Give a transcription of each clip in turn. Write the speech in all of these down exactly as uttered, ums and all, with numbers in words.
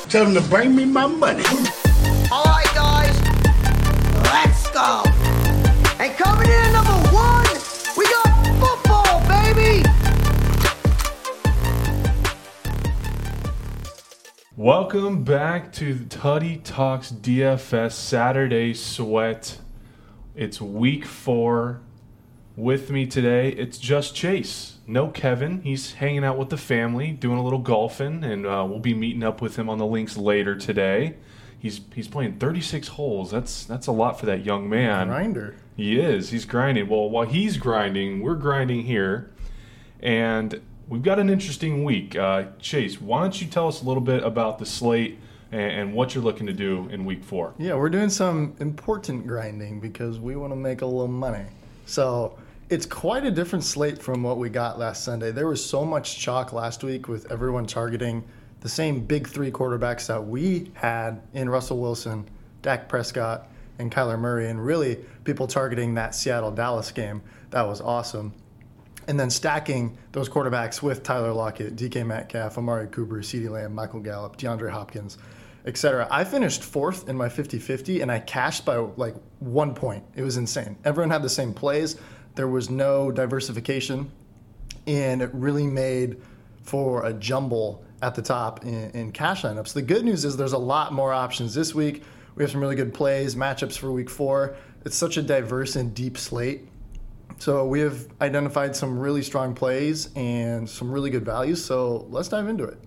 Tell them to bring me my money. All right, guys, let's go. And coming in at number one, we got football, baby. Welcome back to the Tutty Talks D F S Saturday Sweat. It's week four. With me today, it's just Chase. No Kevin. He's hanging out with the family, doing a little golfing, and uh, we'll be meeting up with him on the links later today. He's he's playing thirty-six holes. That's that's a lot for that young man. Grinder. He is. He's grinding. Well, while he's grinding, we're grinding here, and we've got an interesting week. Uh, Chase, why don't you tell us a little bit about the slate and, and what you're looking to do in week four? Yeah, we're doing some important grinding because we want to make a little money. So it's quite a different slate from what we got last Sunday. There was so much chalk last week with everyone targeting the same big three quarterbacks that we had in Russell Wilson, Dak Prescott, and Kyler Murray, and really people targeting that Seattle-Dallas game. That was awesome. And then stacking those quarterbacks with Tyler Lockett, D K Metcalf, Amari Cooper, CeeDee Lamb, Michael Gallup, DeAndre Hopkins, et cetera. I finished fourth in my fifty-fifty, and I cashed by like one point. It was insane. Everyone had the same plays. There was no diversification, and it really made for a jumble at the top in, in cash lineups. The good news is there's a lot more options this week. We have some really good plays, matchups for week four. It's such a diverse and deep slate. So we have identified some really strong plays and some really good values. So let's dive into it.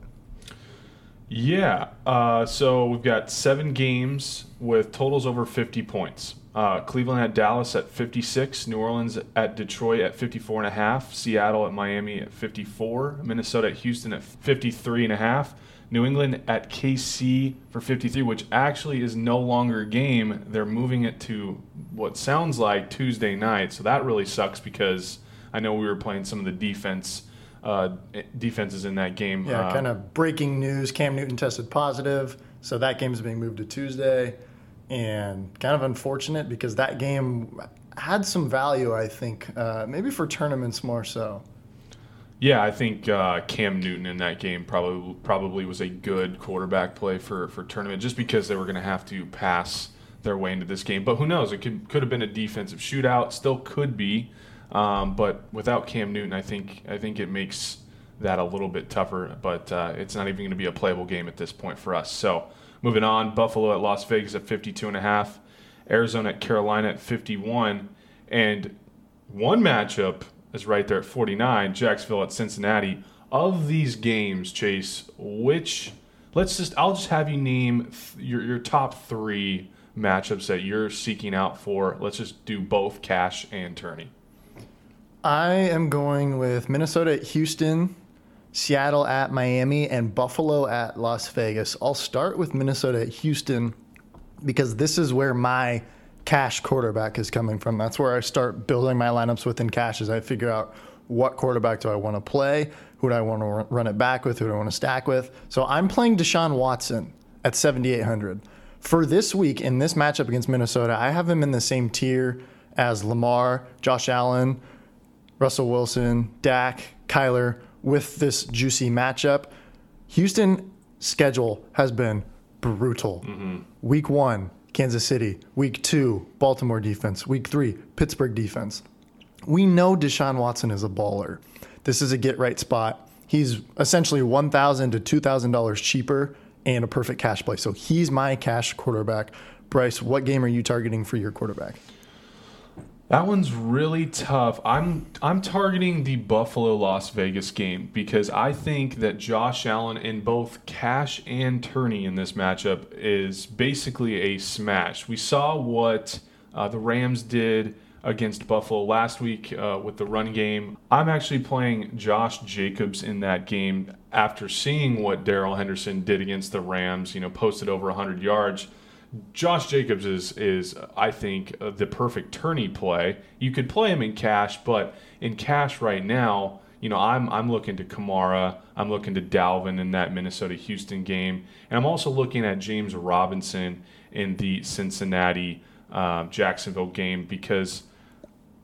Yeah, uh, so we've got seven games with totals over fifty points. Uh, Cleveland at Dallas at fifty-six, New Orleans at Detroit at fifty-four and a half, Seattle at Miami at fifty-four, Minnesota at Houston at fifty-three and a half, New England at K C for fifty-three, which actually is no longer a game. They're moving it to what sounds like Tuesday night, so that really sucks because I know we were playing some of the defense uh, defenses in that game. Yeah, uh, kind of breaking news. Cam Newton tested positive, so that game is being moved to Tuesday. And kind of unfortunate because that game had some value, I think, uh, maybe for tournaments more so. Yeah, I think uh, Cam Newton in that game probably probably was a good quarterback play for, for tournament just because they were going to have to pass their way into this game. But who knows? It could could have been a defensive shootout, still could be. Um, but without Cam Newton, I think I think it makes that a little bit tougher. But uh, it's not even going to be a playable game at this point for us. So moving on, Buffalo at Las Vegas at fifty-two and a half, Arizona at Carolina at fifty-one, and one matchup is right there at forty-nine, Jacksonville at Cincinnati. Of these games, Chase, which let's just I'll just have you name th- your your top three matchups that you're seeking out for. Let's just do both cash and tourney. I am going with Minnesota at Houston, Seattle at Miami, and Buffalo at Las Vegas. I'll start with Minnesota at Houston because this is where my cash quarterback is coming from. That's where I start building my lineups within cash as I figure out what quarterback do I want to play, who do I want to run it back with, who do I want to stack with. So I'm playing Deshaun Watson at seventy-eight hundred. For this week in this matchup against Minnesota, I have him in the same tier as Lamar, Josh Allen, Russell Wilson, Dak, Kyler, with this juicy matchup. Houston schedule has been brutal. Mm-hmm. Week one, Kansas City. Week two, Baltimore defense. Week three, Pittsburgh defense. We know Deshaun Watson is a baller. This is a get-right spot. He's essentially one thousand dollars to two thousand dollars cheaper and a perfect cash play. So he's my cash quarterback. Bryce, what game are you targeting for your quarterback? That one's really tough. I'm I'm targeting the Buffalo Las Vegas game because I think that Josh Allen in both cash and tourney in this matchup is basically a smash. We saw what uh, the Rams did against Buffalo last week uh, with the run game. I'm actually playing Josh Jacobs in that game after seeing what Darrell Henderson did against the Rams, you know, posted over one hundred yards. Josh Jacobs is, is I think, uh, the perfect tourney play. You could play him in cash, but in cash right now, you know, I'm I'm looking to Kamara. I'm looking to Dalvin in that Minnesota-Houston game. And I'm also looking at James Robinson in the Cincinnati-Jacksonville uh, game because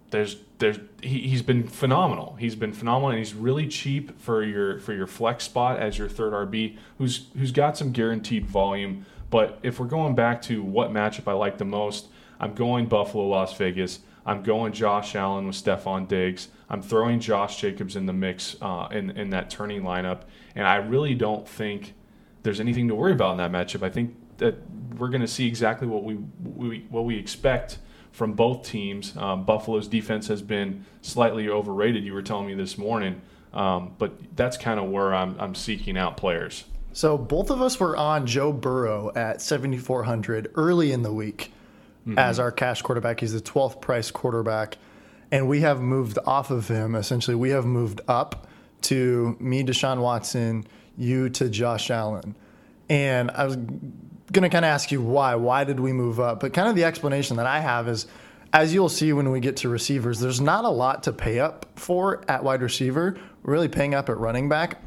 there's there's he, he's been phenomenal. He's been phenomenal, and he's really cheap for your for your flex spot as your third R B, who's who's got some guaranteed volume. But if we're going back to what matchup I like the most, I'm going Buffalo, Las Vegas. I'm going Josh Allen with Stephon Diggs. I'm throwing Josh Jacobs in the mix uh, in in that turning lineup, and I really don't think there's anything to worry about in that matchup. I think that we're going to see exactly what we, we what we expect from both teams. Um, Buffalo's defense has been slightly overrated, you were telling me this morning, um, but that's kind of where I'm I'm seeking out players. So both of us were on Joe Burrow at seventy-four hundred early in the week mm-hmm. as our cash quarterback. He's the twelfth price quarterback, and we have moved off of him. Essentially, we have moved up to me, Deshaun Watson, you to Josh Allen. And I was going to kind of ask you why. Why did we move up? But kind of the explanation that I have is, as you'll see when we get to receivers, there's not a lot to pay up for at wide receiver. We're really paying up at running back.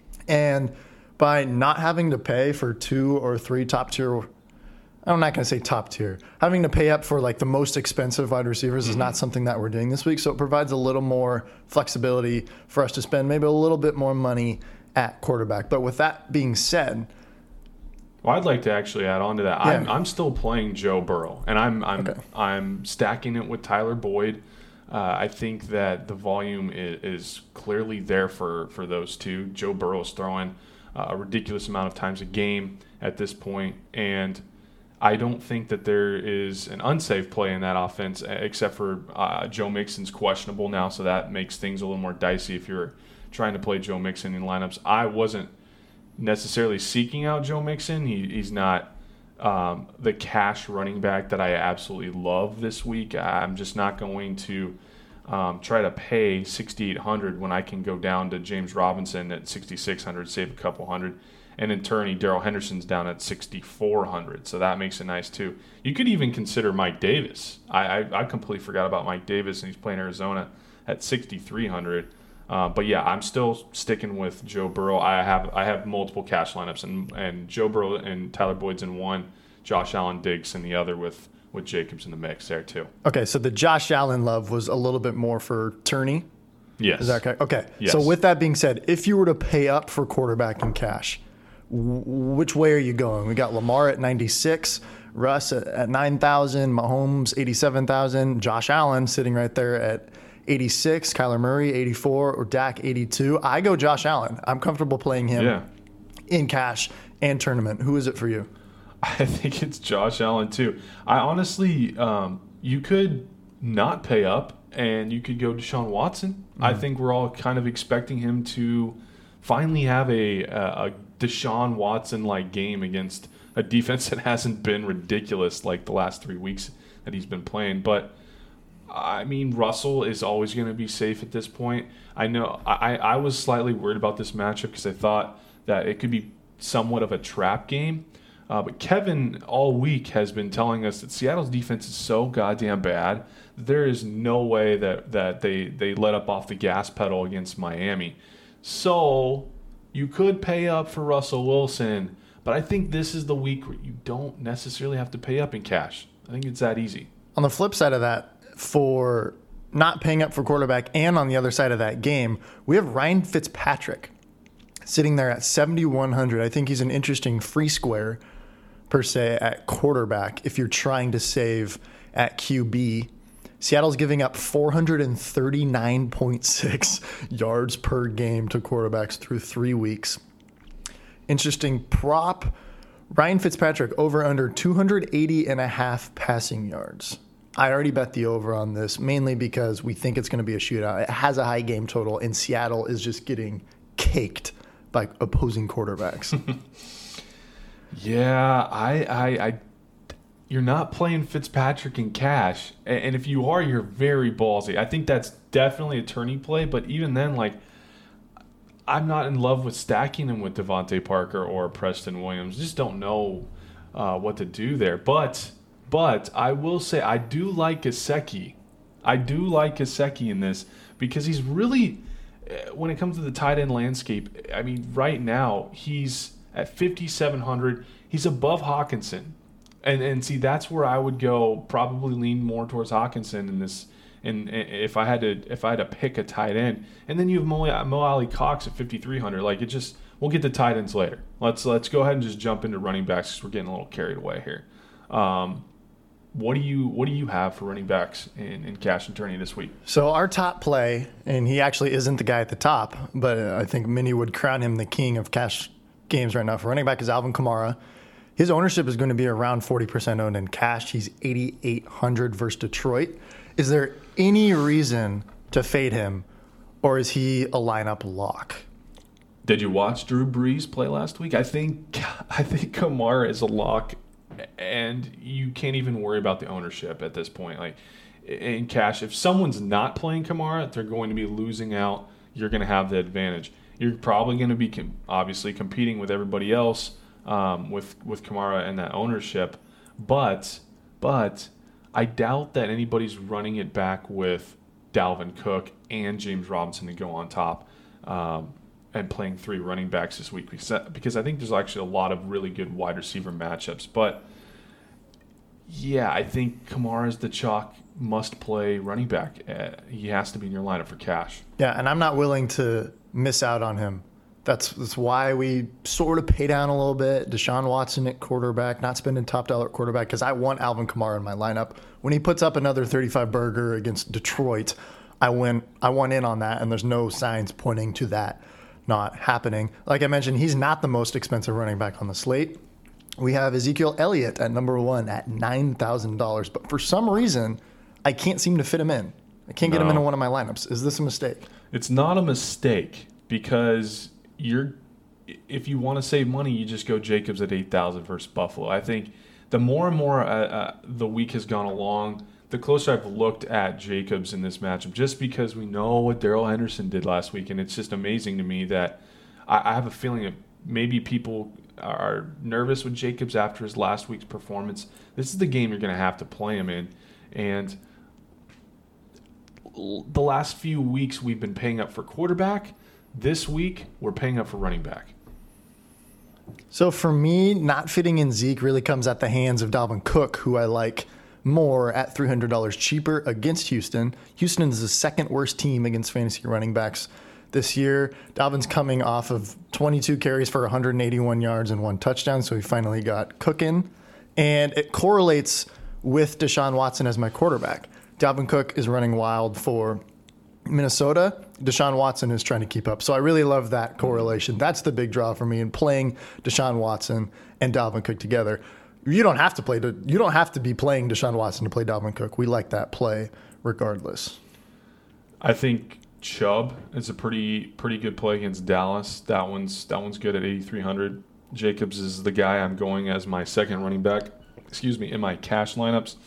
And by not having to pay for two or three top tier, I'm not going to say top tier, having to pay up for like the most expensive wide receivers mm-hmm. is not something that we're doing this week. So it provides a little more flexibility for us to spend maybe a little bit more money at quarterback. But with that being said, well, I'd like to actually add on to that. Yeah. I'm, I'm still playing Joe Burrow, and I'm I'm okay. I'm stacking it with Tyler Boyd. Uh, I think that the volume is, is clearly there for, for those two. Joe Burrow is throwing uh, a ridiculous amount of times a game at this point, and I don't think that there is an unsafe play in that offense, except for uh, Joe Mixon's questionable now, so that makes things a little more dicey if you're trying to play Joe Mixon in lineups. I wasn't necessarily seeking out Joe Mixon. He, he's not um, the cash running back that I absolutely love this week. I'm just not going to um, try to pay sixty-eight hundred dollars when I can go down to James Robinson at sixty-six hundred dollars, save a couple hundred. And in turn, Darrell Henderson's down at sixty-four hundred dollars, so that makes it nice too. You could even consider Mike Davis. I, I, I completely forgot about Mike Davis, and he's playing Arizona at sixty-three hundred dollars. Uh, but yeah, I'm still sticking with Joe Burrow. I have I have multiple cash lineups, and, and Joe Burrow and Tyler Boyd's in one, Josh Allen, Diggs in the other, with with Jacobs in the mix there too. Okay, so the Josh Allen love was a little bit more for Turney. Yes. Is that okay? Okay. Yes. So with that being said, if you were to pay up for quarterback in cash, w- which way are you going? We got Lamar at ninety-six, Russ at, at nine thousand, Mahomes eighty-seven thousand, Josh Allen sitting right there at eighty-six, Kyler Murray eighty-four, or Dak eighty-two. I go Josh Allen. I'm comfortable playing him yeah. in cash and tournament. Who is it for you? I think it's Josh Allen too. I honestly, um, you could not pay up and you could go Deshaun Watson. Mm-hmm. I think we're all kind of expecting him to finally have a, a, a Deshaun Watson-like game against a defense that hasn't been ridiculous like the last three weeks that he's been playing. But I mean, Russell is always going to be safe at this point. I know I, I was slightly worried about this matchup because I thought that it could be somewhat of a trap game. Uh, but Kevin all week has been telling us that Seattle's defense is so goddamn bad that there is no way that, that they, they let up off the gas pedal against Miami. So you could pay up for Russell Wilson, but I think this is the week where you don't necessarily have to pay up in cash. I think it's that easy. On the flip side of that, for not paying up for quarterback, and on the other side of that game, we have Ryan Fitzpatrick sitting there at seventy-one hundred. I think he's an interesting free square, per se, at quarterback if you're trying to save at Q B. Seattle's giving up four thirty-nine point six yards per game to quarterbacks through three weeks. Interesting prop. Ryan Fitzpatrick over under two eighty and a half passing yards. I already bet the over on this, mainly because we think it's going to be a shootout. It has a high game total, and Seattle is just getting caked by opposing quarterbacks. yeah, I, I, I, you're not playing Fitzpatrick in cash, and if you are, you're very ballsy. I think that's definitely a tourney play, but even then, like, I'm not in love with stacking him with Devontae Parker or Preston Williams. Just don't know uh, what to do there, but. But I will say I do like Gesicki. I do like Gesicki in this because he's really, when it comes to the tight end landscape, I mean, right now he's at fifty-seven hundred. He's above Hawkinson. And and see, that's where I would go, probably lean more towards Hawkinson in this And if I had to, if I had to pick a tight end, and then you have Mo, Mo Alley Cox at fifty-three hundred, like it just, we'll get to tight ends later. Let's let's go ahead and just jump into running backs because we're getting a little carried away here. Um, what do you what do you have for running backs in, in cash and tourney this week? So our top play, and he actually isn't the guy at the top, but I think many would crown him the king of cash games right now for running back is Alvin Kamara. His ownership is going to be around forty percent owned in cash. He's eighty-eight hundred versus Detroit. Is there any reason to fade him, or is he a lineup lock? Did you watch Drew Brees play last week? I think I think Kamara is a lock, and you can't even worry about the ownership at this point. Like in cash, if someone's not playing Kamara, they're going to be losing out. You're going to have the advantage. You're probably going to be com- obviously competing with everybody else um, with with Kamara and that ownership, but but. I doubt that anybody's running it back with Dalvin Cook and James Robinson to go on top um, and playing three running backs this week because, because I think there's actually a lot of really good wide receiver matchups. But, yeah, I think Kamara is the chalk must-play running back. Uh, he has to be in your lineup for cash. Yeah, and I'm not willing to miss out on him. That's that's why we sort of pay down a little bit. Deshaun Watson at quarterback, not spending top dollar at quarterback because I want Alvin Kamara in my lineup. When he puts up another thirty-five burger against Detroit, I went I want in on that, and there's no signs pointing to that not happening. Like I mentioned, he's not the most expensive running back on the slate. We have Ezekiel Elliott at number one at nine thousand dollars, but for some reason, I can't seem to fit him in. I can't get no. him into one of my lineups. Is this a mistake? It's not a mistake because you're if you want to save money, you just go Jacobs at eight thousand versus Buffalo. I think the more and more uh, uh, the week has gone along, the closer I've looked at Jacobs in this matchup, just because we know what Darrell Henderson did last week, and it's just amazing to me that I, I have a feeling that maybe people are nervous with Jacobs after his last week's performance. This is the game you're going to have to play him in, and the last few weeks we've been paying up for quarterback. This week, we're paying up for running back. So for me, not fitting in Zeke really comes at the hands of Dalvin Cook, who I like more at three hundred dollars cheaper against Houston. Houston is the second worst team against fantasy running backs this year. Dalvin's coming off of twenty-two carries for one hundred eighty-one yards and one touchdown, so he finally got cooking. And it correlates with Deshaun Watson as my quarterback. Dalvin Cook is running wild for Minnesota. Deshaun Watson is trying to keep up. So I really love that correlation. That's the big draw for me in playing Deshaun Watson and Dalvin Cook together. You don't have to play. You don't have to be playing Deshaun Watson to play Dalvin Cook. We like that play regardless. I think Chubb is a pretty pretty good play against Dallas. That one's that one's good at eighty-three hundred. Jacobs is the guy I'm going as my second running back. Excuse me, in my cash lineups.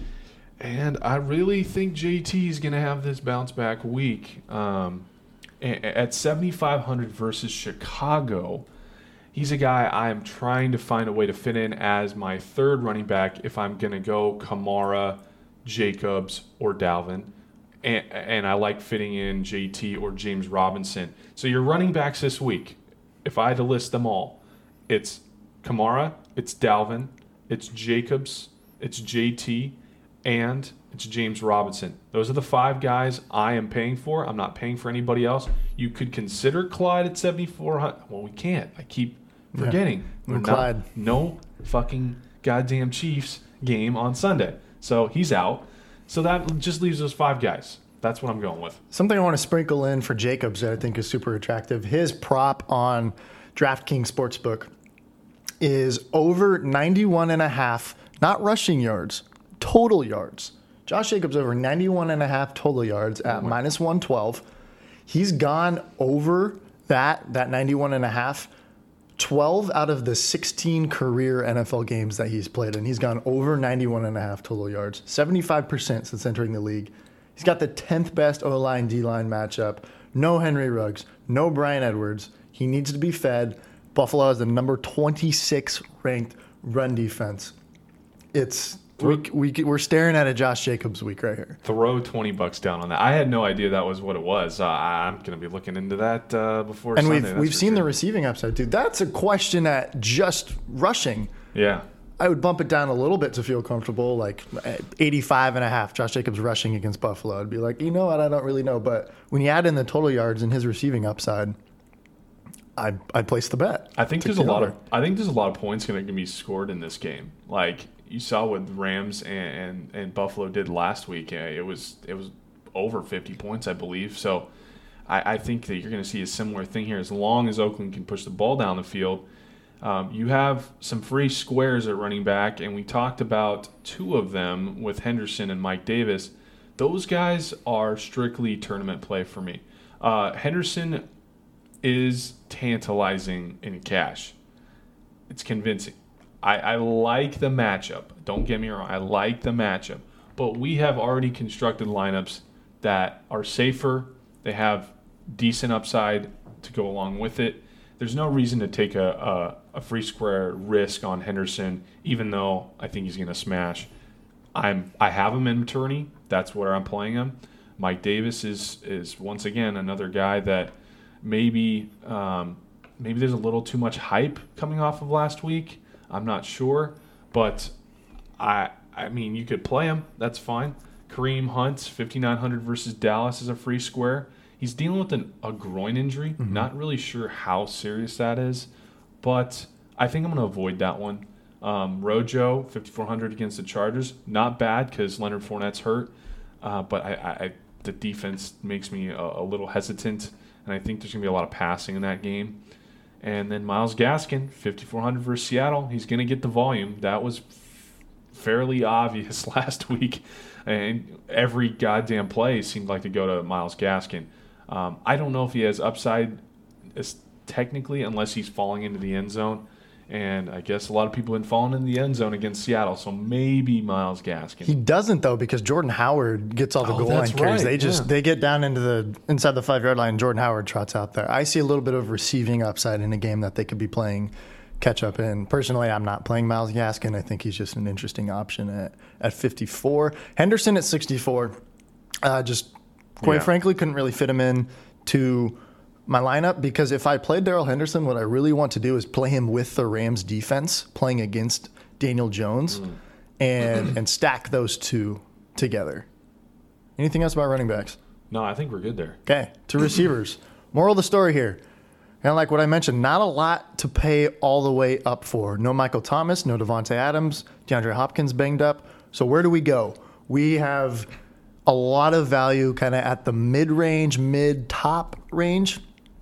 And I really think J T is going to have this bounce back week. Um, at seventy-five hundred versus Chicago, he's a guy I am trying to find a way to fit in as my third running back if I'm going to go Kamara, Jacobs, or Dalvin. And, and I like fitting in J T or James Robinson. So your running backs this week, if I had to list them all, it's Kamara, it's Dalvin, it's Jacobs, it's J T, and it's James Robinson. Those are the five guys I am paying for. I'm not paying for anybody else. You could consider Clyde at seventy-four hundred. Well, we can't. I keep forgetting. Yeah. We're Clyde. Not, no fucking goddamn Chiefs game on Sunday. So he's out. So that just leaves those five guys. That's what I'm going with. Something I want to sprinkle in for Jacobs that I think is super attractive. His prop on DraftKings Sportsbook is over ninety-one and a half, not rushing yards, total yards. Josh Jacobs over ninety-one and a half total yards at minus one twelve. He's gone over that, that ninety-one and a half, twelve out of the sixteen career N F L games that he's played in. He's gone over ninety-one and a half total yards, seventy-five percent since entering the league. He's got the tenth best O-line, D-line matchup. No Henry Ruggs, no Bryan Edwards. He needs to be fed. Buffalo has the number twenty-six ranked run defense. It's we, we we're staring at a Josh Jacobs week right here. Throw twenty bucks down on that. I had no idea that was what it was. Uh, I'm going to be looking into that uh, before and Sunday. And we've we've seen sure. the receiving upside, dude. That's a question at just rushing. Yeah. I would bump it down a little bit to feel comfortable, like eighty-five and a half. Josh Jacobs rushing against Buffalo. I'd be like, you know what? I don't really know. But when you add in the total yards and his receiving upside, I'd, I'd place the bet. I think there's a lot of I think there's a lot of points going to be scored in this game. Like you saw what Rams and, and, and Buffalo did last week. It was it was over fifty points, I believe. So I, I think that you're going to see a similar thing here. As long as Oakland can push the ball down the field, um, you have some free squares at running back, and we talked about two of them with Henderson and Mike Davis. Those guys are strictly tournament play for me. Uh, Henderson is tantalizing in cash. It's convincing. I, I like the matchup. Don't get me wrong. I like the matchup. But we have already constructed lineups that are safer. They have decent upside to go along with it. There's no reason to take a, a, a free square risk on Henderson, even though I think he's going to smash. I'm I have him in tourney. That's where I'm playing him. Mike Davis is is once again another guy that maybe um, maybe there's a little too much hype coming off of last week. I'm not sure, but I I mean you could play him. That's fine. Kareem Hunt, fifty-nine hundred versus Dallas is a free square. He's dealing with an, a groin injury. Mm-hmm. Not really sure how serious that is, but I think I'm going to avoid that one. Um, Rojo, fifty-four hundred against the Chargers. Not bad because Leonard Fournette's hurt, uh, but I, I, the defense makes me a, a little hesitant, and I think there's going to be a lot of passing in that game. And then Myles Gaskin, fifty-four hundred versus Seattle. He's going to get the volume. That was f- fairly obvious last week, and every goddamn play seemed like to go to Myles Gaskin. Um, I don't know if he has upside as technically unless he's falling into the end zone. And I guess a lot of people have been falling in the end zone against Seattle, so maybe Myles Gaskin. He doesn't though, because Jordan Howard gets all the oh, goal line carries. Right. They just yeah. they get down into the inside the five yard line. Jordan Howard trots out there. I see a little bit of receiving upside in a game that they could be playing catch up in. Personally, I'm not playing Myles Gaskin. I think he's just an interesting option at at fifty-four. Henderson at sixty-four. Uh, just quite yeah. frankly, couldn't really fit him in to my lineup, because if I played Darrell Henderson, what I really want to do is play him with the Rams defense playing against Daniel Jones mm. and and stack those two together. Anything else about running backs? No, I think we're good there. Okay, to receivers. Moral of the story here. Kind of like what I mentioned, not a lot to pay all the way up for. No Michael Thomas, no Devontae Adams, DeAndre Hopkins banged up. So where do we go? We have a lot of value kind of at the mid-range, mid-top range.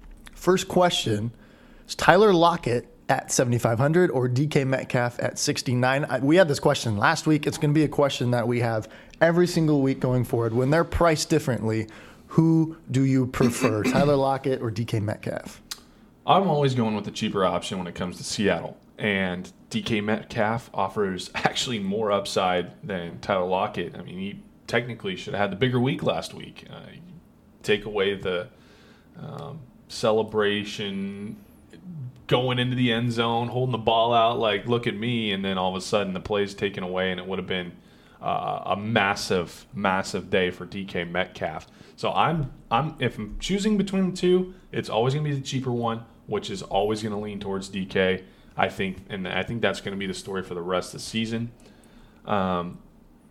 First question, is Tyler Lockett at seventy-five hundred or D K Metcalf at sixty-nine? We had this question last week. It's going to be a question that we have every single week going forward. When they're priced differently, who do you prefer, Tyler Lockett or D K Metcalf? I'm always going with the cheaper option when it comes to Seattle. And D K Metcalf offers actually more upside than Tyler Lockett. I mean, he technically should have had the bigger week last week. Uh, take away the um, celebration, going into the end zone, holding the ball out like, look at me, and then all of a sudden the play's taken away, and it would have been uh, a massive, massive day for D K Metcalf. So I'm, I'm, if I'm choosing between the two, it's always going to be the cheaper one, which is always going to lean towards D K. I think, and I think that's going to be the story for the rest of the season. Um,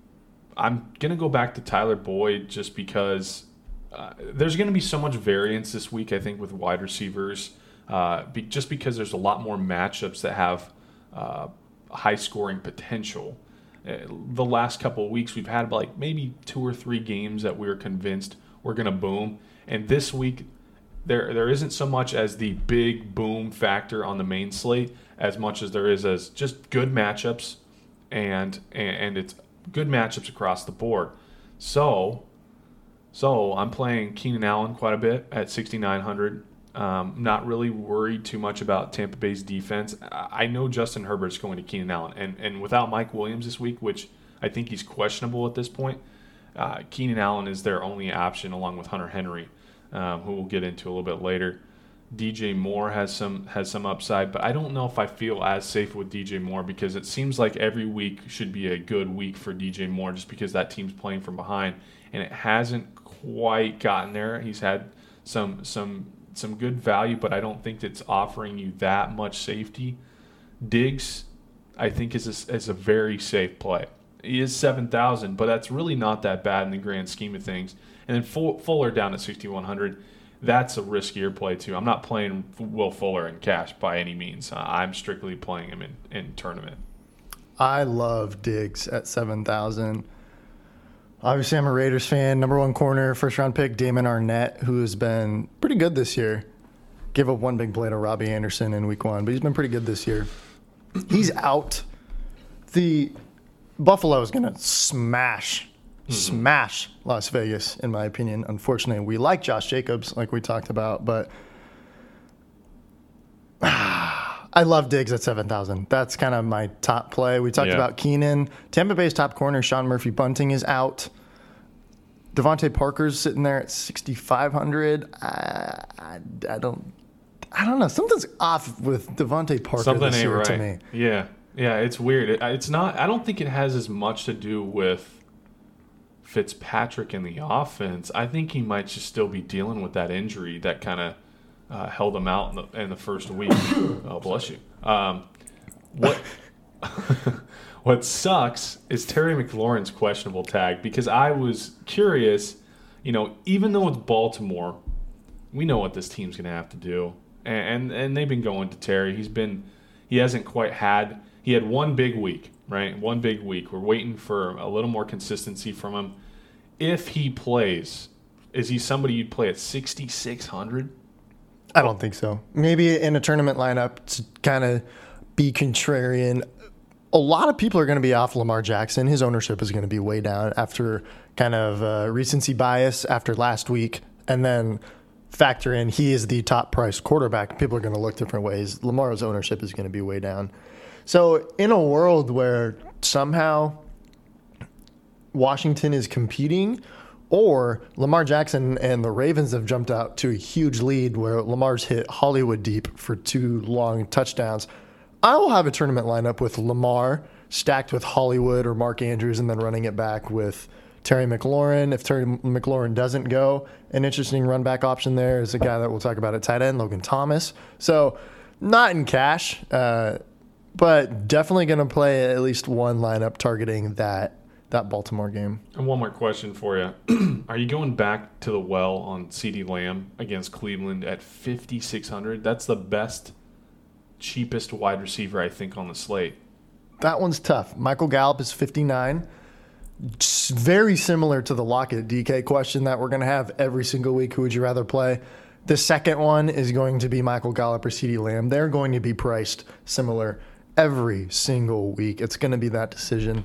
I'm going to go back to Tyler Boyd just because uh, there's going to be so much variance this week, I think, with wide receivers, uh, be, just because there's a lot more matchups that have uh, high-scoring potential. Uh, the last couple of weeks, we've had like maybe two or three games that we were convinced we're going to boom. And this week, there there isn't so much as the big boom factor on the main slate as much as there is as just good matchups, and and, and it's good matchups across the board. So, so I'm playing Keenan Allen quite a bit at sixty-nine hundred. Um, not really worried too much about Tampa Bay's defense. I know Justin Herbert's going to Keenan Allen, and and without Mike Williams this week, which I think he's questionable at this point, uh, Keenan Allen is their only option along with Hunter Henry, um, who we'll get into a little bit later. D J Moore has some has some upside, but I don't know if I feel as safe with D J Moore because it seems like every week should be a good week for D J Moore just because that team's playing from behind, and it hasn't quite gotten there. He's had some some some good value, but I don't think it's offering you that much safety. Diggs, I think is a, is a very safe play. He is seven thousand, but that's really not that bad in the grand scheme of things. And then Fuller down at sixty-one hundred. That's a riskier play, too. I'm not playing Will Fuller in cash by any means. I'm strictly playing him in, in tournament. I love Diggs at seven thousand. Obviously, I'm a Raiders fan. Number one corner, first-round pick, Damon Arnett, who has been pretty good this year. Gave up one big play to Robbie Anderson in week one, but he's been pretty good this year. He's out. The Buffalo is going to smash Mm-hmm. Smash Las Vegas, in my opinion. Unfortunately, we like Josh Jacobs, like we talked about, but ah, I love Diggs at seven thousand. That's kind of my top play. We talked yeah. about Keenan. Tampa Bay's top corner, Sean Murphy-Bunting, is out. Devontae Parker's sitting there at sixty-five hundred. I, I, I don't I don't know. Something's off with Devontae Parker Something this ain't year right. to me. Yeah. Yeah, it's weird. It, it's not. I don't think it has as much to do with Fitzpatrick in the offense. I think he might just still be dealing with that injury that kind of uh, held him out in the, in the first week. Oh, bless you. Um, what what sucks is Terry McLaurin's questionable tag, because I was curious. You know, even though it's Baltimore, we know what this team's going to have to do, and, and and they've been going to Terry. He's been he hasn't quite had he had one big week. Right, one big week. We're waiting for a little more consistency from him. If he plays, is he somebody you'd play at sixty-six hundred? I don't think so. Maybe in a tournament lineup to kind of be contrarian. A lot of people are going to be off Lamar Jackson. His ownership is going to be way down after kind of uh, recency bias after last week, and then factor in he is the top priced quarterback. People are going to look different ways. Lamar's ownership is going to be way down. So in a world where somehow Washington is competing, or Lamar Jackson and the Ravens have jumped out to a huge lead where Lamar's hit Hollywood deep for two long touchdowns, I will have a tournament lineup with Lamar stacked with Hollywood or Mark Andrews, and then running it back with Terry McLaurin. If Terry McLaurin doesn't go, an interesting run back option there is a guy that we'll talk about at tight end, Logan Thomas. So not in cash, uh, but definitely going to play at least one lineup targeting that that Baltimore game. And one more question for you. Are you going back to the well on CeeDee Lamb against Cleveland at fifty-six hundred? That's the best, cheapest wide receiver, I think, on the slate. That one's tough. Michael Gallup is fifty-nine. It's very similar to the Lockett D K question that we're going to have every single week. Who would you rather play? The second one is going to be Michael Gallup or CeeDee Lamb. They're going to be priced similar every single week. It's going to be that decision.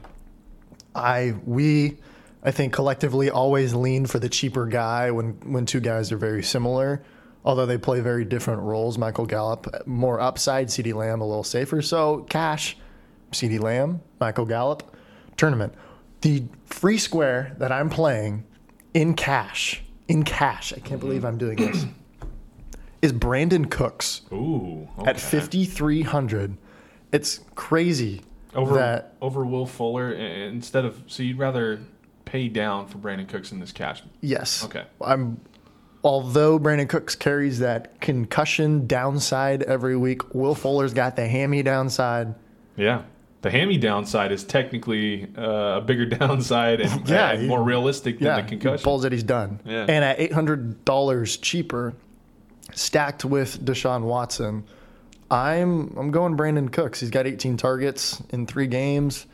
I we I think collectively always lean for the cheaper guy when when two guys are very similar, although they play very different roles. Michael Gallup more upside, CeeDee Lamb a little safer. So cash, CeeDee Lamb, Michael Gallup, tournament. The free square that I'm playing in cash, in cash, I can't believe I'm doing this, is Brandon Cooks. Ooh, okay. At fifty-three hundred. It's crazy over that over Will Fuller instead of so you'd rather pay down for Brandon Cooks in this cash. Yes. Okay. I'm although Brandon Cooks carries that concussion downside every week, Will Fuller's got the hammy downside. Yeah. The hammy downside is technically uh, a bigger downside and, yeah, and he, more realistic than yeah, the concussion. He pulls it, he's done. Yeah. And at eight hundred dollars cheaper, stacked with Deshaun Watson, I'm I'm going Brandon Cooks. He's got eighteen targets in three games.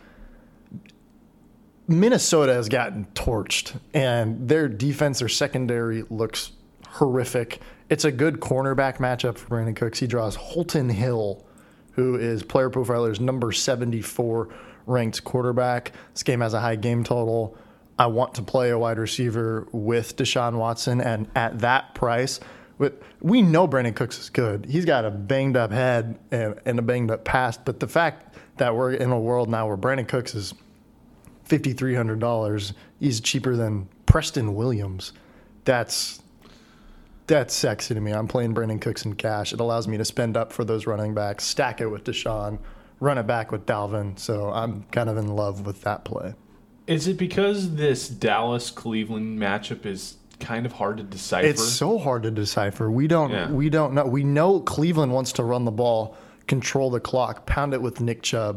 Minnesota has gotten torched, and their defense or secondary looks horrific. It's a good cornerback matchup for Brandon Cooks. He draws Holton Hill, who is Player Profiler's number seventy-four ranked quarterback. This game has a high game total. I want to play a wide receiver with Deshaun Watson, and at that price, with, we know Brandon Cooks is good. He's got a banged-up head and, and a banged-up past, but the fact that we're in a world now where Brandon Cooks is fifty-three hundred dollars, he's cheaper than Preston Williams, that's... That's sexy to me. I'm playing Brandon Cooks in cash. It allows me to spend up for those running backs, stack it with Deshaun, run it back with Dalvin. So I'm kind of in love with that play. Is it because this Dallas-Cleveland matchup is kind of hard to decipher? It's so hard to decipher. We don't yeah. we don't know. We know Cleveland wants to run the ball, control the clock, pound it with Nick Chubb.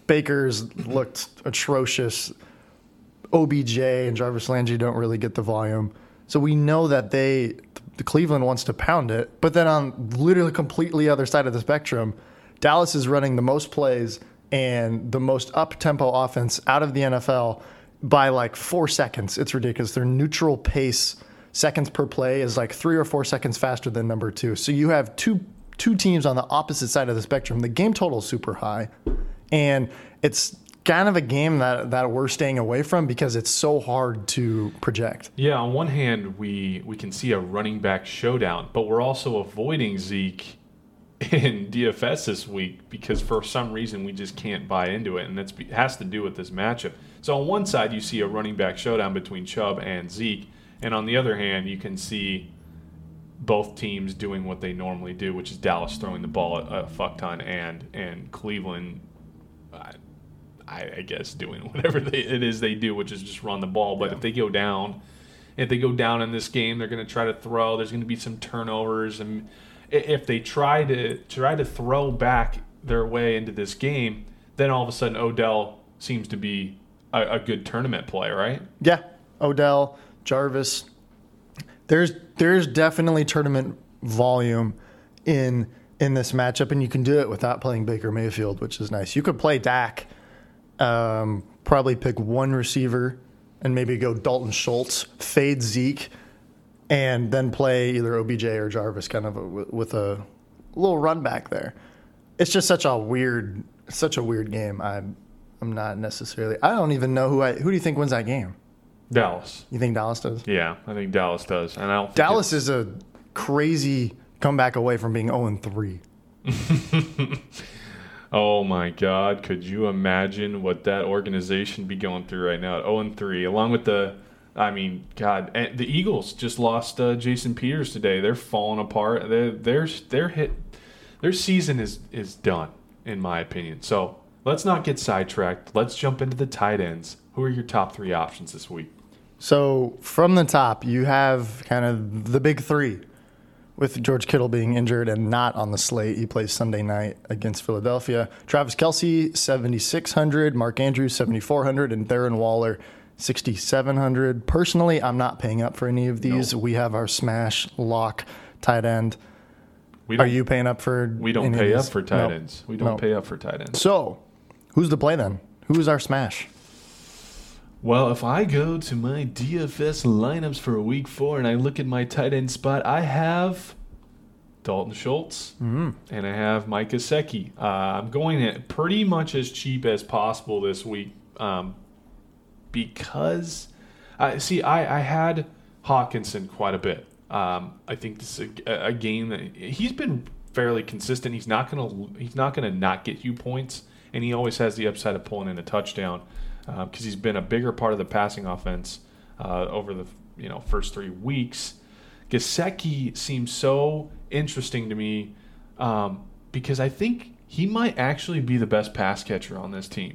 Baker's looked atrocious. O B J and Jarvis Landry don't really get the volume. So we know that they, the Cleveland wants to pound it. But then on literally completely other side of the spectrum, Dallas is running the most plays and the most up-tempo offense out of the N F L by like four seconds. It's ridiculous. Their neutral pace seconds per play is like three or four seconds faster than number two. So you have two two teams on the opposite side of the spectrum. The game total is super high. And it's kind of a game that, that we're staying away from because it's so hard to project. Yeah, on one hand, we, we can see a running back showdown, but we're also avoiding Zeke in D F S this week because for some reason we just can't buy into it, and that's, it has to do with this matchup. So on one side, you see a running back showdown between Chubb and Zeke, and on the other hand, you can see both teams doing what they normally do, which is Dallas throwing the ball a, a fuck ton and and Cleveland, I, I guess, doing whatever they, it is they do, which is just run the ball. But yeah. if they go down, if they go down in this game, they're going to try to throw. There's going to be some turnovers, and if they try to try to throw back their way into this game, then all of a sudden Odell seems to be a, a good tournament play, right? Yeah, Odell, Jarvis. There's there's definitely tournament volume in in this matchup, and you can do it without playing Baker Mayfield, which is nice. You could play Dak, um, probably pick one receiver, and maybe go Dalton Schultz, fade Zeke, and then play either O B J or Jarvis, kind of a, with a little run back there. It's just such a weird, such a weird game. I'm I'm not necessarily. I don't even know who I. Who do you think wins that game? Dallas. You think Dallas does? Yeah, I think Dallas does. And I don't think Dallas is a crazy comeback away from being oh and three. Oh my God! Could you imagine what that organization be going through right now at oh and three, along with the, I mean, God, and the Eagles just lost uh, Jason Peters today. They're falling apart. They're, they're, they're hit. Their season is is done, in my opinion. So let's not get sidetracked. Let's jump into the tight ends. Who are your top three options this week? So from the top, you have kind of the big three, with George Kittle being injured and not on the slate. He plays Sunday night against Philadelphia. Travis Kelce, seventy-six hundred. Mark Andrews, seventy-four hundred. And Darren Waller, sixty-seven hundred. Personally, I'm not paying up for any of these. No. We have our smash lock tight end. We are you paying up for We don't any pay of up these? for tight No. ends. We don't No. pay up for tight ends. So who's the play then? Who is our smash? Well, if I go to my D F S lineups for week four and I look at my tight end spot, I have Dalton Schultz Mm-hmm. and I have Mike Gesicki. Uh, I'm going it pretty much as cheap as possible this week um, because, uh, see, I, I had Hawkinson quite a bit. Um, I think this is a, a game that he's been fairly consistent. He's not gonna he's not gonna not get you points, and he always has the upside of pulling in a touchdown. Because uh, he's been a bigger part of the passing offense uh, over the you know first three weeks. Gesicki seems so interesting to me um, because I think he might actually be the best pass catcher on this team,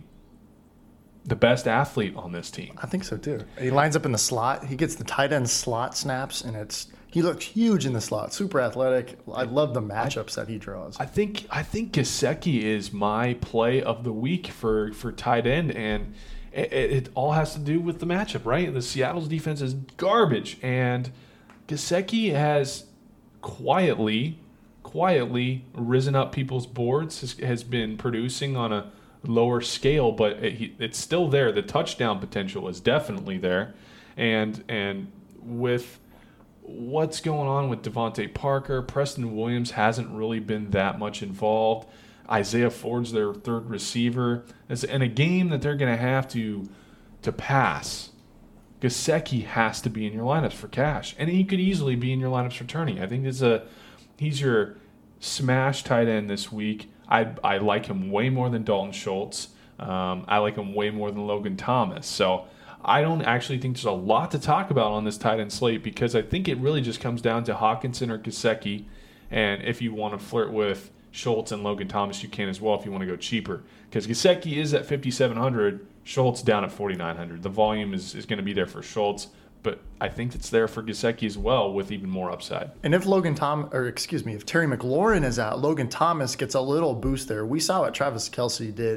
the best athlete on this team. I think so too. He lines up in the slot. He gets the tight end slot snaps, and it's he looks huge in the slot. Super athletic. I love the matchups that he draws. I think I think Gesicki is my play of the week for, for tight end, and it, it all has to do with the matchup, right? The Seattle's defense is garbage, and Gesicki has quietly, quietly risen up people's boards. Has, has been producing on a lower scale, but it, it's still there. The touchdown potential is definitely there, and and with what's going on with Devontae Parker, Preston Williams hasn't really been that much involved. Isaiah Ford's their third receiver. It's in a game that they're going to have to to pass. Gesicki has to be in your lineups for cash, and he could easily be in your lineups for tourney. I think it's a he's your smash tight end this week. I I like him way more than Dalton Schultz. Um, I like him way more than Logan Thomas. So I don't actually think there's a lot to talk about on this tight end slate because I think it really just comes down to Hawkinson or Gesicki, and if you want to flirt with Schultz and Logan Thomas, you can as well if you want to go cheaper. Because Gesicki is at fifty-seven hundred, Schultz down at forty-nine hundred. The volume is, is going to be there for Schultz, but I think it's there for Gesicki as well with even more upside. And if Logan Tom, or excuse me, if Terry McLaurin is out, Logan Thomas gets a little boost there. We saw what Travis Kelce did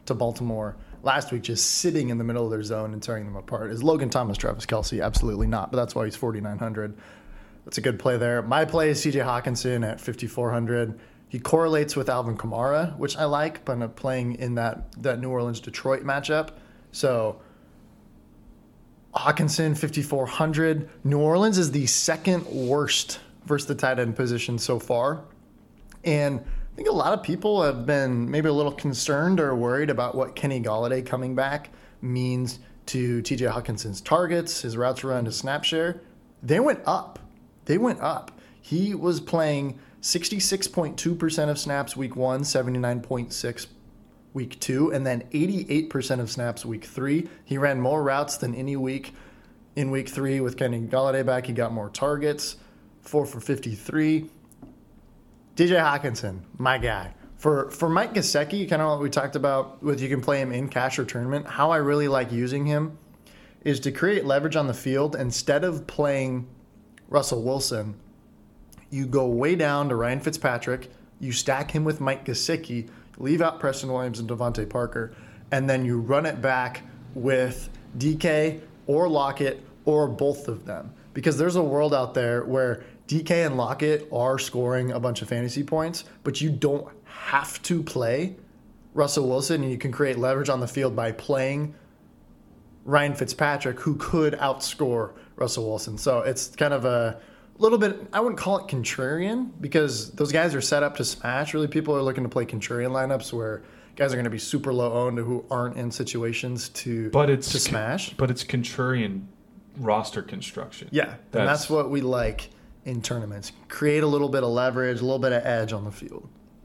to Baltimore last week, just sitting in the middle of their zone and tearing them apart. Is Logan Thomas, Travis Kelce? Absolutely not, but that's why he's forty-nine hundred. That's a good play there. My play is C J Hawkinson at fifty-four hundred. He correlates with Alvin Kamara, which I like, but I'm playing in that, that New Orleans-Detroit matchup. So Hawkinson, fifty-four hundred. New Orleans is the second worst versus the tight end position so far. And I think a lot of people have been maybe a little concerned or worried about what Kenny Golladay coming back means to T J Hawkinson's targets, his routes run, his snap share. They went up. They went up. He was playing sixty-six point two percent of snaps week one, seventy-nine point six week two, and then eighty-eight percent of snaps week three. He ran more routes than any week in week three with Kenny Golladay back. He got more targets, four for fifty-three. D J Hawkinson, my guy. For for Mike Gesicki, kind of what we talked about with you can play him in cash or tournament, how I really like using him is to create leverage on the field. Instead of playing Russell Wilson, you go way down to Ryan Fitzpatrick, you stack him with Mike Gesicki, leave out Preston Williams and Devontae Parker, and then you run it back with D K or Lockett or both of them. Because there's a world out there where D K and Lockett are scoring a bunch of fantasy points, but you don't have to play Russell Wilson, and you can create leverage on the field by playing Ryan Fitzpatrick, who could outscore Russell Wilson. So it's kind of a little bit, I wouldn't call it contrarian, because those guys are set up to smash. Really, people are looking to play contrarian lineups where guys are going to be super low owned who aren't in situations to, but it's to smash. But it's contrarian roster construction. Yeah, that's, and that's what we like in tournaments. Create a little bit of leverage, a little bit of edge on the field.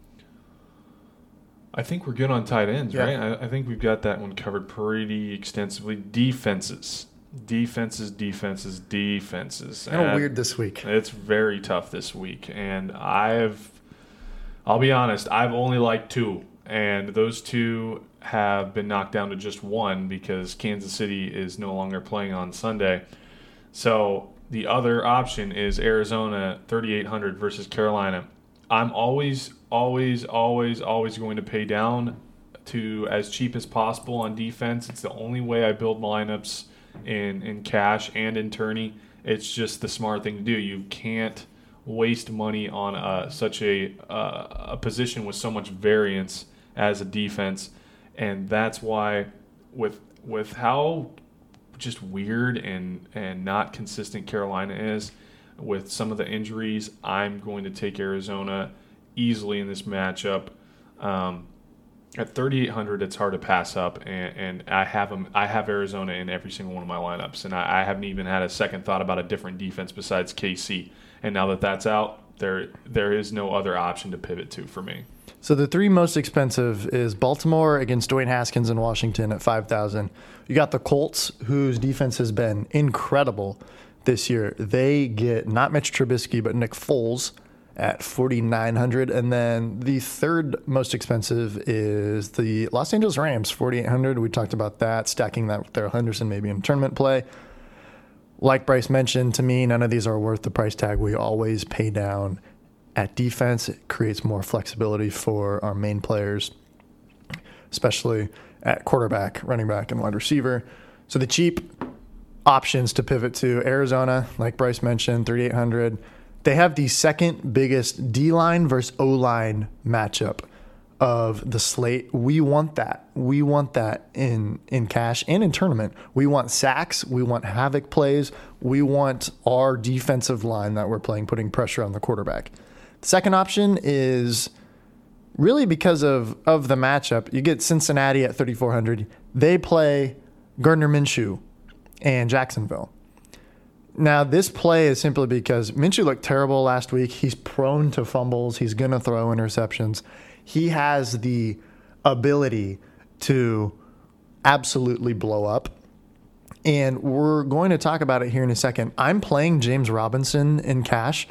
I think we're good on tight ends, Yeah. right? I, I think we've got that one covered pretty extensively. Defenses. Defenses, defenses, defenses. Kind of And weird this week. It's very tough this week. And I've, I'll be honest, I've only liked two. And those two have been knocked down to just one because Kansas City is no longer playing on Sunday. So the other option is Arizona thirty-eight hundred versus Carolina. I'm always, always, always, always going to pay down to as cheap as possible on defense. It's the only way I build lineups in, in cash and in tourney. It's just the smart thing to do. You can't waste money on uh, such a uh, a position with so much variance as a defense, and that's why with with how just weird and and not consistent Carolina is with some of the injuries, I'm going to take Arizona easily in this matchup. Um, at thirty-eight hundred, it's hard to pass up, and, and I have them. I have Arizona in every single one of my lineups, and I, I haven't even had a second thought about a different defense besides K C. And now that that's out, there there is no other option to pivot to for me. So the three most expensive is Baltimore against Dwayne Haskins in Washington at five thousand. You got the Colts, whose defense has been incredible this year. They get not Mitch Trubisky, but Nick Foles at forty-nine hundred. And then the third most expensive is the Los Angeles Rams, forty-eight hundred. We talked about that, stacking that with Darrell Henderson maybe in tournament play. Like Bryce mentioned, to me, none of these are worth the price tag. We always pay down at defense. It creates more flexibility for our main players, especially at quarterback, running back, and wide receiver. So the cheap options to pivot to Arizona, like Bryce mentioned, thirty-eight hundred. They have the second biggest D-line versus O-line matchup of the slate. We want that. We want that in, in cash and in tournament. We want sacks. We want havoc plays. We want our defensive line that we're playing putting pressure on the quarterback. The second option is really because of, of the matchup. You get Cincinnati at thirty-four hundred. They play Gardner Minshew and Jacksonville. Now, this play is simply because Minshew looked terrible last week. He's prone to fumbles. He's going to throw interceptions. He has the ability to absolutely blow up. And we're going to talk about it here in a second. I'm playing James Robinson in cash,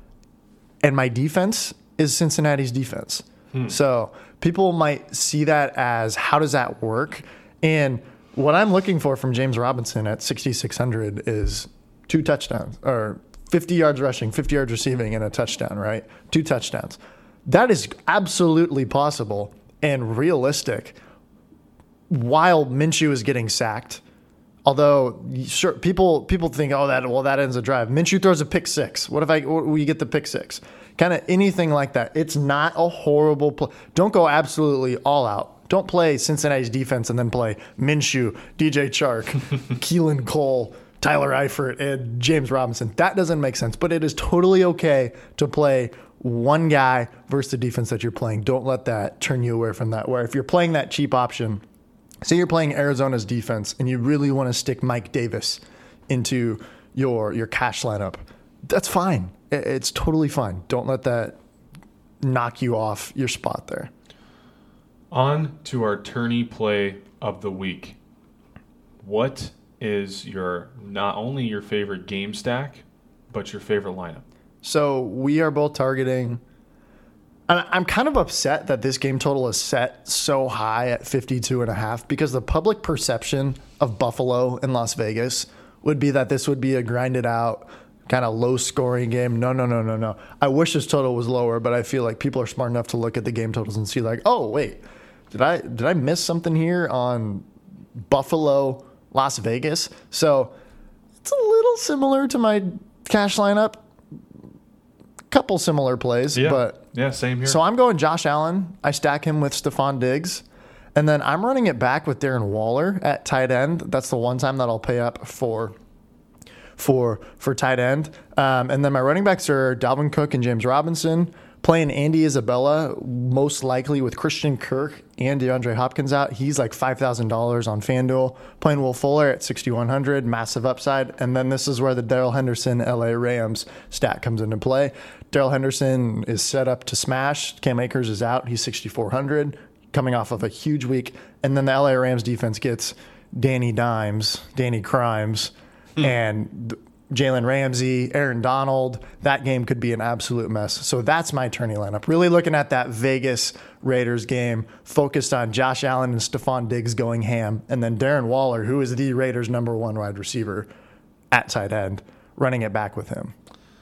and my defense is Cincinnati's defense. Hmm. So people might see that as, how does that work? And what I'm looking for from James Robinson at sixty-six hundred is two touchdowns, or fifty yards rushing, fifty yards receiving, and a touchdown, right? Two touchdowns. That is absolutely possible and realistic while Minshew is getting sacked, although sure people people think, oh, that well that ends a drive. Minshew throws a pick six. What if I we get the pick six? Kind of anything like that. It's not a horrible play. Don't go absolutely all out. Don't play Cincinnati's defense and then play Minshew, D J Chark, Keelan Cole, Tyler Eifert, and James Robinson. That doesn't make sense. But it is totally okay to play one guy versus the defense that you're playing. Don't let that turn you away from that. Where if you're playing that cheap option, say you're playing Arizona's defense and you really want to stick Mike Davis into your your cash lineup, that's fine. It's totally fine. Don't let that knock you off your spot there. On to our tourney play of the week. What is your not only your favorite game stack, but your favorite lineup? So we are both targeting. And I'm kind of upset that this game total is set so high at fifty-two and a half because the public perception of Buffalo and Las Vegas would be that this would be a grinded out, kind of low scoring game. No, no, no, no, no. I wish this total was lower, but I feel like people are smart enough to look at the game totals and see like, oh, wait, did I did I miss something here on Buffalo, Las Vegas? So it's a little similar to my cash lineup. Couple similar plays, yeah. but yeah, same here. So I'm going Josh Allen. I stack him with Stephon Diggs, and then I'm running it back with Darren Waller at tight end. That's the one time that I'll pay up for for for tight end. Um, and then my running backs are Dalvin Cook and James Robinson. Playing Andy Isabella, most likely with Christian Kirk and DeAndre Hopkins out. He's like five thousand dollars on FanDuel. Playing Will Fuller at sixty-one hundred, massive upside. And then this is where the Darrell Henderson L A Rams stat comes into play. Darrell Henderson is set up to smash. Cam Akers is out. He's sixty-four hundred, coming off of a huge week. And then the L A Rams defense gets Danny Dimes, Danny Crimes, hmm. and Jalen Ramsey, Aaron Donald. That game could be an absolute mess. So that's my tourney lineup. Really looking at that Vegas Raiders game, focused on Josh Allen and Stephon Diggs going ham, and then Darren Waller, who is the Raiders' number one wide receiver at tight end, running it back with him.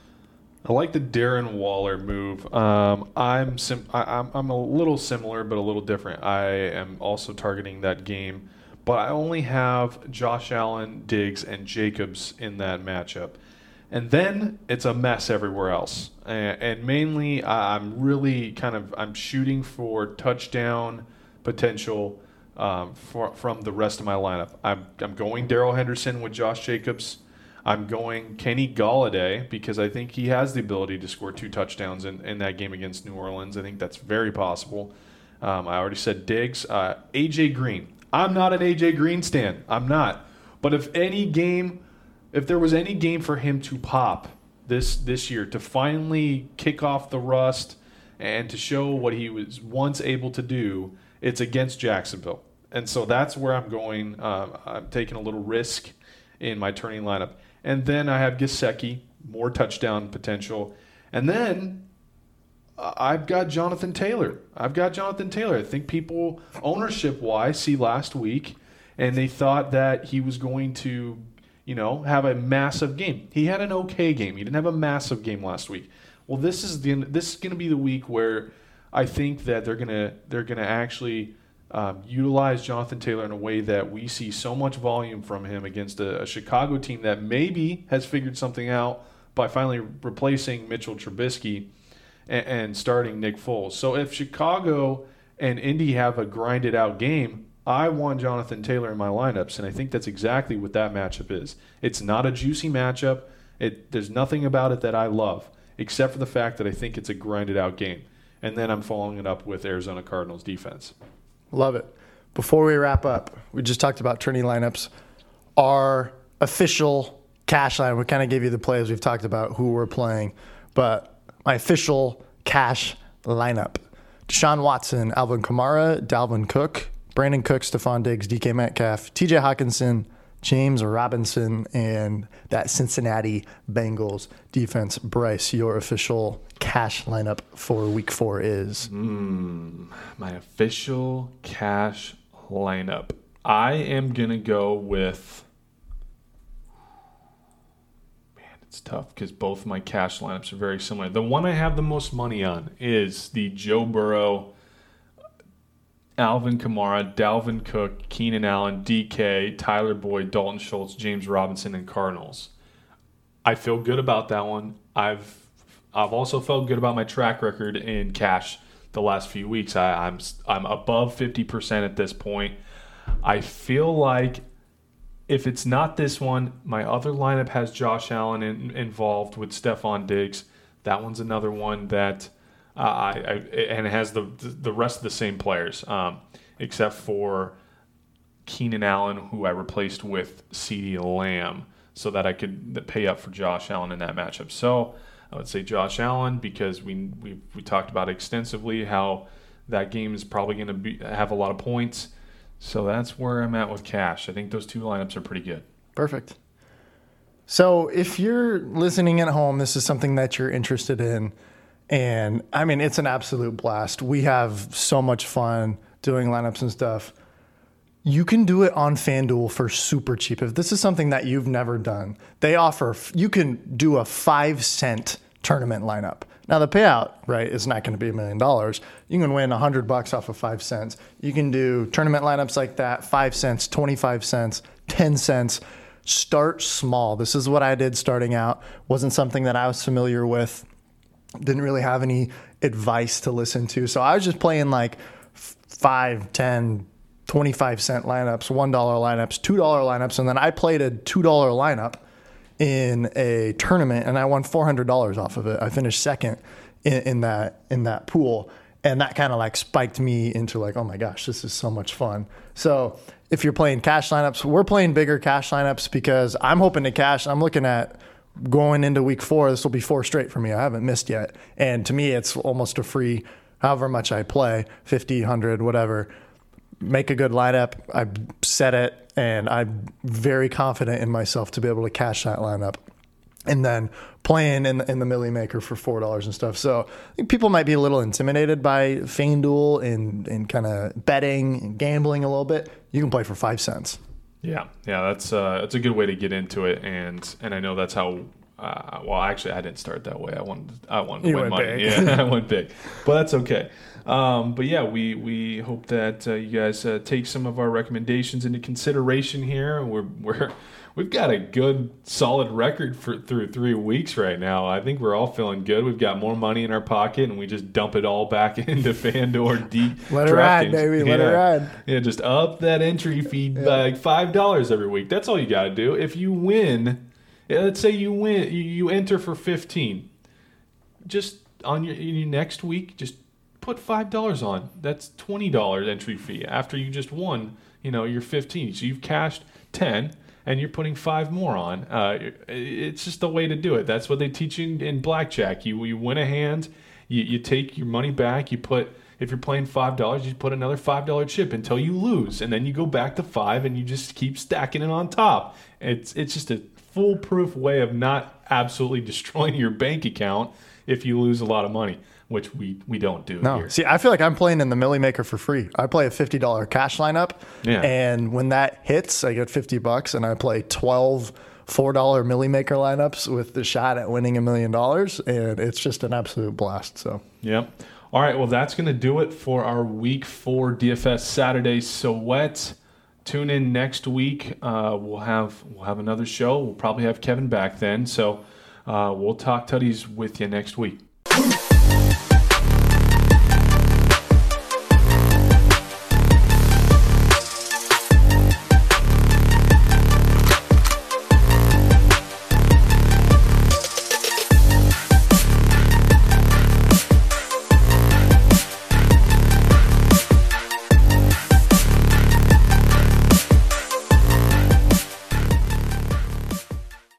I like the Darren Waller move. Um, I'm, sim- I, I'm I'm a little similar, but a little different. I am also targeting that game. But I only have Josh Allen, Diggs, and Jacobs in that matchup. And then it's a mess everywhere else. And, and mainly I'm really kind of I'm shooting for touchdown potential um, for, from the rest of my lineup. I'm, I'm going Darrell Henderson with Josh Jacobs. I'm going Kenny Golladay because I think he has the ability to score two touchdowns in, in that game against New Orleans. I think that's very possible. Um, I already said Diggs. Uh, A J Green. I'm not an A J Green stan. I'm not. But if any game, if there was any game for him to pop this this year, to finally kick off the rust and to show what he was once able to do, it's against Jacksonville. And so that's where I'm going. Uh, I'm taking a little risk in my turning lineup. And then I have Gesicki, more touchdown potential. And then I've got Jonathan Taylor. I've got Jonathan Taylor. I think people, ownership-wise, see last week, and they thought that he was going to, you know, have a massive game. He had an okay game. He didn't have a massive game last week. Well, this is the this is going to be the week where I think that they're gonna they're gonna actually um, utilize Jonathan Taylor in a way that we see so much volume from him against a, a Chicago team that maybe has figured something out by finally replacing Mitchell Trubisky and starting Nick Foles. So if Chicago and Indy have a grinded out game, I want Jonathan Taylor in my lineups, and I think that's exactly what that matchup is. It's not a juicy matchup. It there's nothing about it that I love, except for the fact that I think it's a grinded out game. And then I'm following it up with Arizona Cardinals defense. Love it. Before we wrap up, we just talked about tourney lineups. Our official cash line, we kind of gave you the plays. We've talked about who we're playing, but my official cash lineup: Deshaun Watson, Alvin Kamara, Dalvin Cook, Brandon Cooks, Stephon Diggs, D K Metcalf, T J Hawkinson, James Robinson, and that Cincinnati Bengals defense. Bryce, your official cash lineup for week four is? Mm, my official cash lineup. I am going to go with... It's tough because both my cash lineups are very similar. The one I have the most money on is the Joe Burrow Alvin Kamara, Dalvin Cook, Keenan Allen, D K, Tyler Boyd, Dalton Schultz, James Robinson, and Cardinals. I feel good about that one. I've I've also felt good about my track record in cash the last few weeks. I, I'm I'm above fifty percent at this point. I feel like if it's not this one, my other lineup has Josh Allen in, involved with Stephon Diggs. That one's another one that uh, I, I and it has the the rest of the same players, um, except for Keenan Allen, who I replaced with CeeDee Lamb, so that I could pay up for Josh Allen in that matchup. So I would say Josh Allen because we we we talked about extensively how that game is probably going to be have a lot of points. So that's where I'm at with cash. I think those two lineups are pretty good. Perfect. So if you're listening at home, this is something that you're interested in. And I mean, it's an absolute blast. We have so much fun doing lineups and stuff. You can do it on FanDuel for super cheap. If this is something that you've never done, they offer, you can do a five cent tournament lineup. Now the payout, right, is not going to be a million dollars. You can win a hundred bucks off of five cents. You can do tournament lineups like that, five cents, twenty-five cents, ten cents. Start small. This is what I did starting out. Wasn't something that I was familiar with. Didn't really have any advice to listen to. So I was just playing like five, ten, twenty-five cent lineups, one dollar lineups, two dollar lineups. And then I played a two dollar lineup in a tournament and I won four hundred dollars off of it. I finished second in, in that, in that pool. And that kind of like spiked me into like, oh my gosh, this is so much fun. So if you're playing cash lineups, we're playing bigger cash lineups because I'm hoping to cash. I'm looking at going into week four. This will be four straight for me. I haven't missed yet. And to me, it's almost a free, however much I play, fifty, one hundred, whatever. Make a good lineup. I set it and I'm very confident in myself to be able to cash that lineup. And then playing in the, in the Millie Maker for four dollars and stuff. So I think people might be a little intimidated by FanDuel and, and kind of betting and gambling a little bit. You can play for five cents. Yeah, yeah, that's uh, that's a good way to get into it, and and I know that's how. Uh, well, actually, I didn't start that way. I wanted I wanted to You win went money. big. Yeah, I went big, but that's okay. Um, but yeah, we we hope that uh, you guys uh, take some of our recommendations into consideration here. We're we're we've got a good solid record for through three weeks right now. I think we're all feeling good. We've got more money in our pocket, and we just dump it all back into FanDuel or D. Let it ride, baby. Let yeah. it ride. Yeah, just up that entry fee Yeah. by like five dollars every week. That's all you got to do. If you win, yeah, let's say you win, you, you enter for fifteen. Just on your, your next week, just put five dollars on. That's twenty dollars entry fee after you just won, you know, your fifteen. So you've cashed ten and you're putting five more on. Uh, it's just the way to do it. That's what they teach you in blackjack. You you win a hand, you, you take your money back, you put, if you're playing five dollars, you put another five dollar chip until you lose. And then you go back to five and you just keep stacking it on top. It's it's just a foolproof way of not absolutely destroying your bank account if you lose a lot of money, which we, we don't do No, here. see, I feel like I'm playing in the Millie Maker for free. I play a fifty dollars cash lineup, Yeah. and when that hits, I get fifty bucks, and I play twelve four dollar Millie Maker lineups with the shot at winning a million dollars, and it's just an absolute blast. So, Yep. All right, well, that's going to do it for our Week four D F S Saturday Sweat. Tune in next week. Uh, we'll have we'll have another show. We'll probably have Kevin back then. So uh, we'll talk tutties with you next week.